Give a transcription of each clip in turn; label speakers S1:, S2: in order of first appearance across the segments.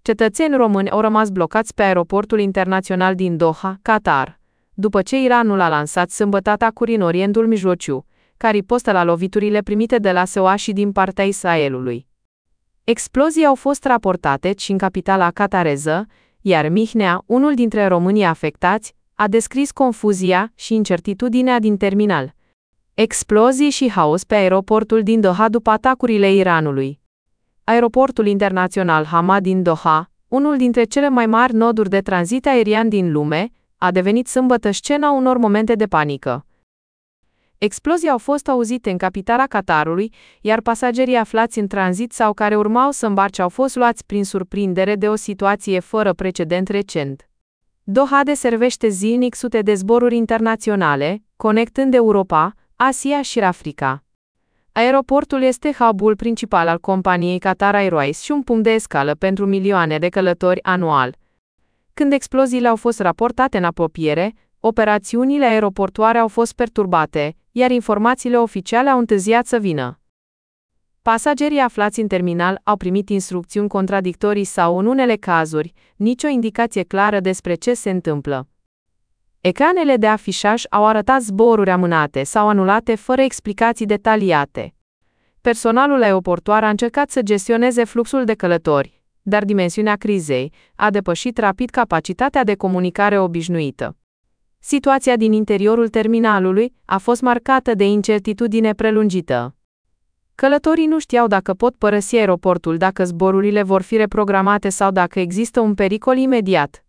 S1: Cetățeni români au rămas blocați pe aeroportul internațional din Doha, Qatar, după ce Iranul a lansat sâmbătă atacuri în Orientul Mijlociu, ca ripostă la loviturile primite de la SUA și din partea Israelului. Explozii au fost raportate și în capitala qatareză, iar Mihnea, unul dintre românii afectați, a descris confuzia și incertitudinea din terminal. Explozii și haos pe aeroportul din Doha după atacurile Iranului. Aeroportul internațional Hamad din Doha, unul dintre cele mai mari noduri de tranzit aerian din lume, a devenit sâmbătă scena unor momente de panică. Explozii au fost auzite în capitala Qatarului, iar pasagerii aflați în tranzit sau care urmau să îmbarce au fost luați prin surprindere de o situație fără precedent recent. Doha deservește zilnic sute de zboruri internaționale, conectând Europa, Asia și Africa. Aeroportul este hub-ul principal al companiei Qatar Airways și un punct de escală pentru milioane de călători anual. Când exploziile au fost raportate în apropiere, operațiunile aeroportuare au fost perturbate, iar informațiile oficiale au întârziat să vină. Pasagerii aflați în terminal au primit instrucțiuni contradictorii sau, în unele cazuri, nicio indicație clară despre ce se întâmplă. Ecranele de afișaj au arătat zboruri amânate sau anulate fără explicații detaliate. Personalul aeroportuar a încercat să gestioneze fluxul de călători, dar dimensiunea crizei a depășit rapid capacitatea de comunicare obișnuită. Situația din interiorul terminalului a fost marcată de incertitudine prelungită. Călătorii nu știau dacă pot părăsi aeroportul, dacă zborurile vor fi reprogramate sau dacă există un pericol imediat.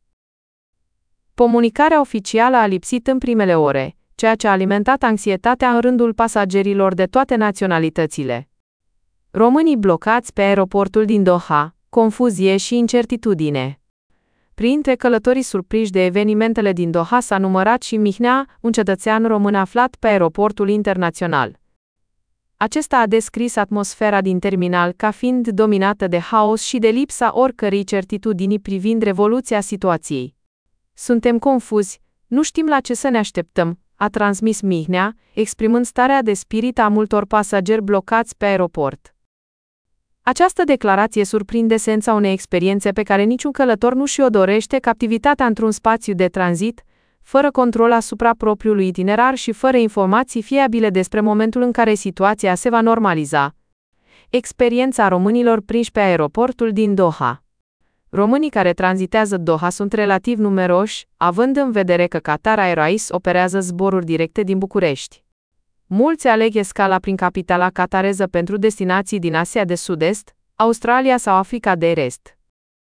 S1: Comunicarea oficială a lipsit în primele ore, ceea ce a alimentat anxietatea în rândul pasagerilor de toate naționalitățile. Românii blocați pe aeroportul din Doha, confuzie și incertitudine. Printre călătorii surprinși de evenimentele din Doha s-a numărat și Mihnea, un cetățean român aflat pe aeroportul internațional. Acesta a descris atmosfera din terminal ca fiind dominată de haos și de lipsa oricărei certitudini privind revoluția situației. Suntem confuzi, nu știm la ce să ne așteptăm, a transmis Mihnea, exprimând starea de spirit a multor pasageri blocați pe aeroport. Această declarație surprinde esența unei experiențe pe care niciun călător nu și-o dorește, captivitatea într-un spațiu de tranzit, fără control asupra propriului itinerar și fără informații fiabile despre momentul în care situația se va normaliza. Experiența românilor prinși pe aeroportul din Doha. Românii care tranzitează Doha sunt relativ numeroși, având în vedere că Qatar Airways operează zboruri directe din București. Mulți aleg escala prin capitala qatareză pentru destinații din Asia de Sud-Est, Australia sau Africa de Est.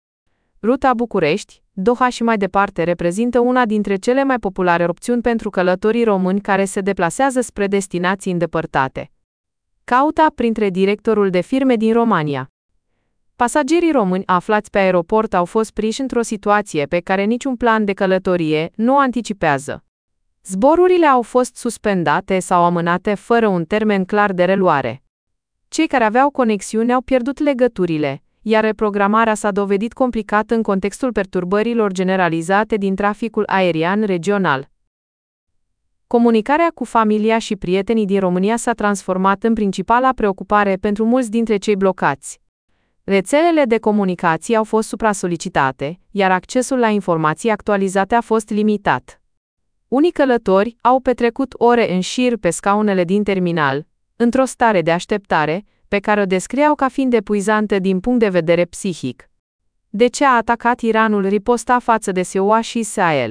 S1: Ruta București, Doha și mai departe reprezintă una dintre cele mai populare opțiuni pentru călătorii români care se deplasează spre destinații îndepărtate. Cauta printre directorul de firme din România. Pasagerii români aflați pe aeroport au fost prinși într-o situație pe care niciun plan de călătorie nu o anticipează. Zborurile au fost suspendate sau amânate fără un termen clar de reluare. Cei care aveau conexiuni au pierdut legăturile, iar reprogramarea s-a dovedit complicată în contextul perturbărilor generalizate din traficul aerian regional. Comunicarea cu familia și prietenii din România s-a transformat în principala preocupare pentru mulți dintre cei blocați. Rețelele de comunicații au fost supra-solicitate, iar accesul la informații actualizate a fost limitat. Unii călători au petrecut ore în șir pe scaunele din terminal, într-o stare de așteptare, pe care o descriau ca fiind epuizantă din punct de vedere psihic. De ce a atacat Iranul riposta față de SUA și Israel?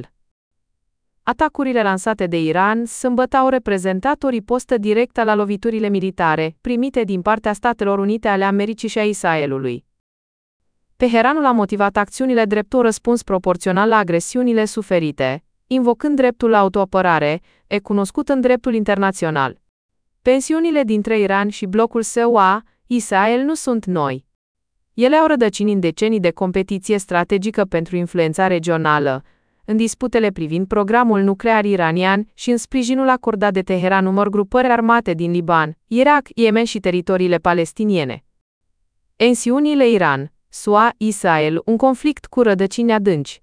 S1: Atacurile lansate de Iran sâmbătă au reprezentat o ripostă directă la loviturile militare primite din partea Statelor Unite ale Americii și a Israelului. Teheranul a motivat acțiunile drept un răspuns proporțional la agresiunile suferite, invocând dreptul la autoapărare, cunoscut în dreptul internațional. Tensiunile dintre Iran și blocul SUA-Israel nu sunt noi. Ele au rădăcini în decenii de competiție strategică pentru influența regională, în disputele privind programul nuclear iranian și în sprijinul acordat de Teheran unor grupări armate din Liban, Irak, Yemen și teritoriile palestiniene. Tensiunile Iran, SUA, Israel, un conflict cu rădăcini adânci.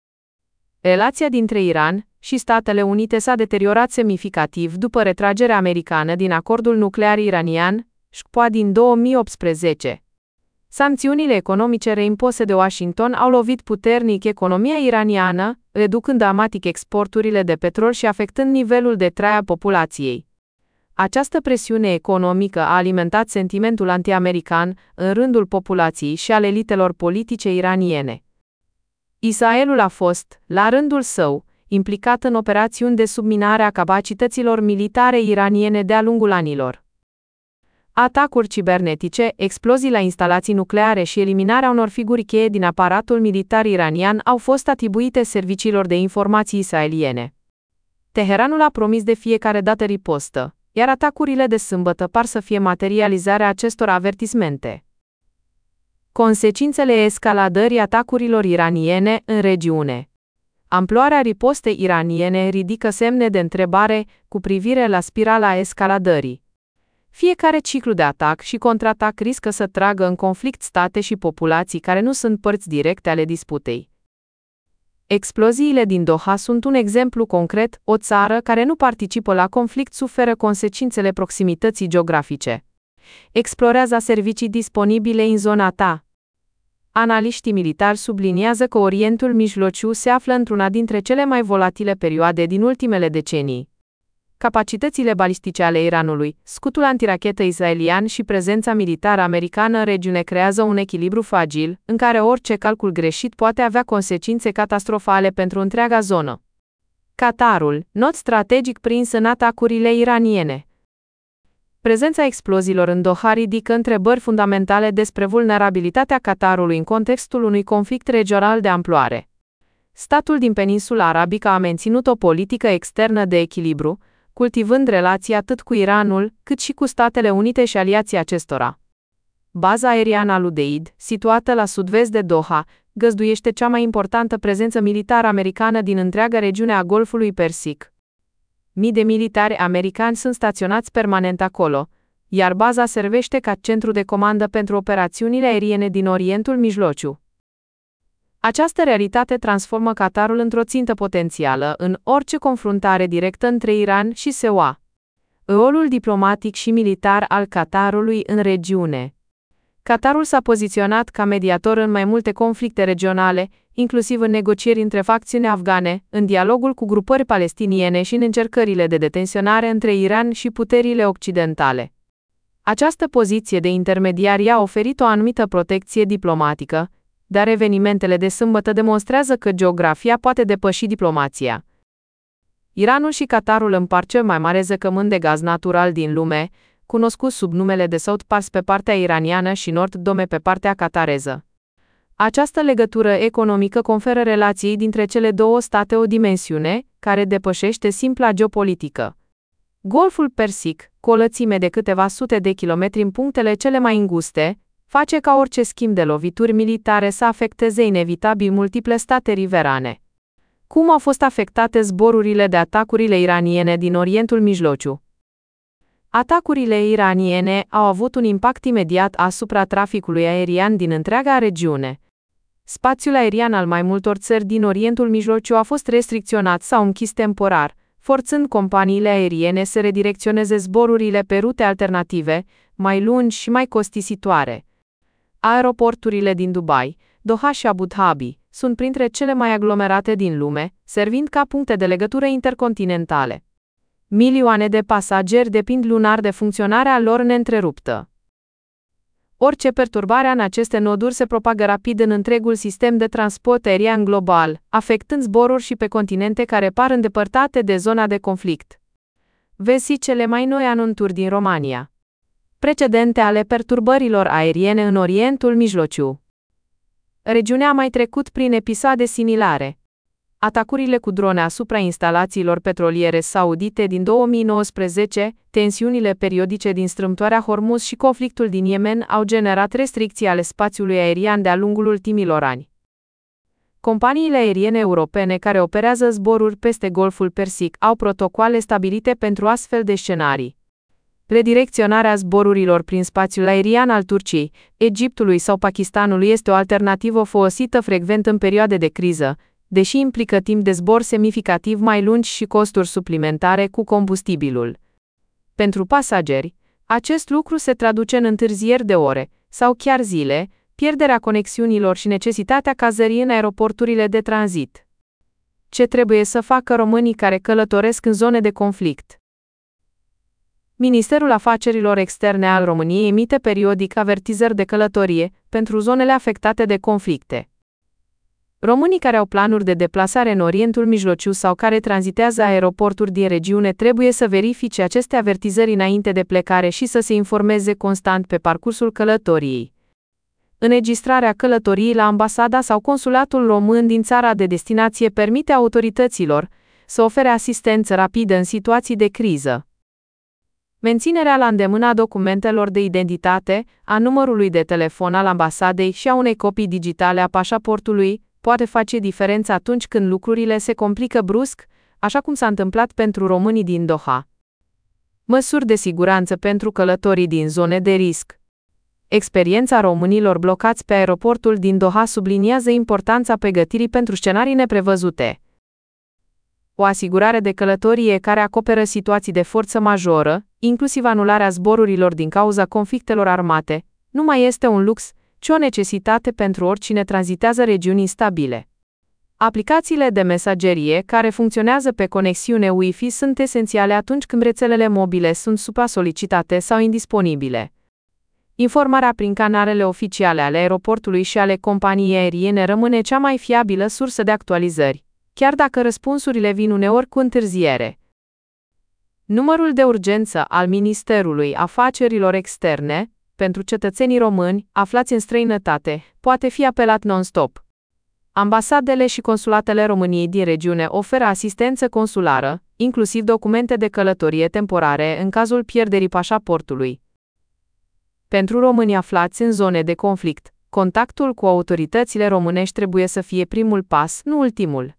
S1: Relația dintre Iran și Statele Unite s-a deteriorat semnificativ după retragerea americană din acordul nuclear iranian, SHPA din 2018. Sancțiunile economice reimpuse de Washington au lovit puternic economia iraniană, reducând dramatic exporturile de petrol și afectând nivelul de trai al populației. Această presiune economică a alimentat sentimentul anti-american în rândul populației și al elitelor politice iraniene. Israelul a fost, la rândul său, implicat în operațiuni de subminare a capacităților militare iraniene de-a lungul anilor. Atacuri cibernetice, explozii la instalații nucleare și eliminarea unor figuri cheie din aparatul militar iranian au fost atribuite serviciilor de informații israeliene. Teheranul a promis de fiecare dată ripostă, iar atacurile de sâmbătă par să fie materializarea acestor avertismente. Consecințele escaladării atacurilor iraniene în regiune. Amploarea ripostei iraniene ridică semne de întrebare cu privire la spirala escaladării. Fiecare ciclu de atac și contraatac riscă să tragă în conflict state și populații care nu sunt părți directe ale disputei. Exploziile din Doha sunt un exemplu concret. O țară care nu participă la conflict suferă consecințele proximității geografice. Explorează servicii disponibile în zona ta. Analiștii militari subliniază că Orientul Mijlociu se află într-una dintre cele mai volatile perioade din ultimele decenii. Capacitățile balistice ale Iranului, scutul antirachetă israelian și prezența militară americană în regiune creează un echilibru fragil, în care orice calcul greșit poate avea consecințe catastrofale pentru întreaga zonă. Qatarul, nod strategic prins în atacurile iraniene. Prezența exploziilor în Doha ridică întrebări fundamentale despre vulnerabilitatea Qatarului în contextul unui conflict regional de amploare. Statul din peninsula arabică a menținut o politică externă de echilibru, cultivând relații atât cu Iranul, cât și cu Statele Unite și aliații acestora. Baza aeriană al Udeid, situată la sud-vest de Doha, găzduiește cea mai importantă prezență militară americană din întreaga regiune a Golfului Persic. Mii de militari americani sunt staționați permanent acolo, iar baza servește ca centru de comandă pentru operațiunile aeriene din Orientul Mijlociu. Această realitate transformă Qatarul într-o țintă potențială în orice confruntare directă între Iran și SUA. Rolul diplomatic și militar al Qatarului în regiune. Qatarul s-a poziționat ca mediator în mai multe conflicte regionale, inclusiv în negocieri între facțiuni afgane, în dialogul cu grupări palestiniene și în încercările de detenționare între Iran și puterile occidentale. Această poziție de intermediar i-a oferit o anumită protecție diplomatică, dar evenimentele de sâmbătă demonstrează că geografia poate depăși diplomația. Iranul și Qatarul împart cel mai mare zăcământ de gaz natural din lume, cunoscut sub numele de South Pars pe partea iraniană și Nord Dome pe partea qatareză. Această legătură economică conferă relației dintre cele două state o dimensiune, care depășește simpla geopolitică. Golful Persic, cu o lățime de câteva sute de kilometri în punctele cele mai înguste, face ca orice schimb de lovituri militare să afecteze inevitabil multiple state riverane. Cum au fost afectate zborurile de atacurile iraniene din Orientul Mijlociu? Atacurile iraniene au avut un impact imediat asupra traficului aerian din întreaga regiune. Spațiul aerian al mai multor țări din Orientul Mijlociu a fost restricționat sau închis temporar, forțând companiile aeriene să redirecționeze zborurile pe rute alternative, mai lungi și mai costisitoare. Aeroporturile din Dubai, Doha și Abu Dhabi sunt printre cele mai aglomerate din lume, servind ca puncte de legătură intercontinentale. Milioane de pasageri depind lunar de funcționarea lor neîntreruptă. Orice perturbare în aceste noduri se propagă rapid în întregul sistem de transport aerian global, afectând zboruri și pe continente care par îndepărtate de zona de conflict. Vezi cele mai noi anunțuri din România. Precedente ale perturbărilor aeriene în Orientul Mijlociu. Regiunea a mai trecut prin episoade similare. Atacurile cu drone asupra instalațiilor petroliere saudite din 2019, tensiunile periodice din strâmtoarea Hormuz și conflictul din Yemen au generat restricții ale spațiului aerian de-a lungul ultimilor ani. Companiile aeriene europene care operează zboruri peste Golful Persic au protocoale stabilite pentru astfel de scenarii. Redirecționarea zborurilor prin spațiul aerian al Turciei, Egiptului sau Pakistanului este o alternativă folosită frecvent în perioade de criză, deși implică timp de zbor semnificativ mai lungi și costuri suplimentare cu combustibilul. Pentru pasageri, acest lucru se traduce în întârzieri de ore, sau chiar zile, pierderea conexiunilor și necesitatea cazării în aeroporturile de tranzit. Ce trebuie să facă românii care călătoresc în zone de conflict? Ministerul Afacerilor Externe al României emite periodic avertizări de călătorie pentru zonele afectate de conflicte. Românii care au planuri de deplasare în Orientul Mijlociu sau care tranzitează aeroporturi din regiune trebuie să verifice aceste avertizări înainte de plecare și să se informeze constant pe parcursul călătoriei. Înregistrarea călătoriei la ambasada sau consulatul român din țara de destinație permite autorităților să ofere asistență rapidă în situații de criză. Menținerea la îndemână a documentelor de identitate, a numărului de telefon al ambasadei și a unei copii digitale a pașaportului poate face diferența atunci când lucrurile se complică brusc, așa cum s-a întâmplat pentru românii din Doha. Măsuri de siguranță pentru călătorii din zone de risc. Experiența românilor blocați pe aeroportul din Doha subliniază importanța pregătirii pentru scenarii neprevăzute. O asigurare de călătorie care acoperă situații de forță majoră, inclusiv anularea zborurilor din cauza conflictelor armate, nu mai este un lux, ci o necesitate pentru oricine tranzitează regiuni instabile. Aplicațiile de mesagerie care funcționează pe conexiune Wi-Fi sunt esențiale atunci când rețelele mobile sunt supra-solicitate sau indisponibile. Informarea prin canalele oficiale ale aeroportului și ale companiei aeriene rămâne cea mai fiabilă sursă de actualizări, chiar dacă răspunsurile vin uneori cu întârziere. Numărul de urgență al Ministerului Afacerilor Externe, pentru cetățenii români aflați în străinătate, poate fi apelat non-stop. Ambasadele și consulatele României din regiune oferă asistență consulară, inclusiv documente de călătorie temporare în cazul pierderii pașaportului. Pentru românii aflați în zone de conflict, contactul cu autoritățile românești trebuie să fie primul pas, nu ultimul.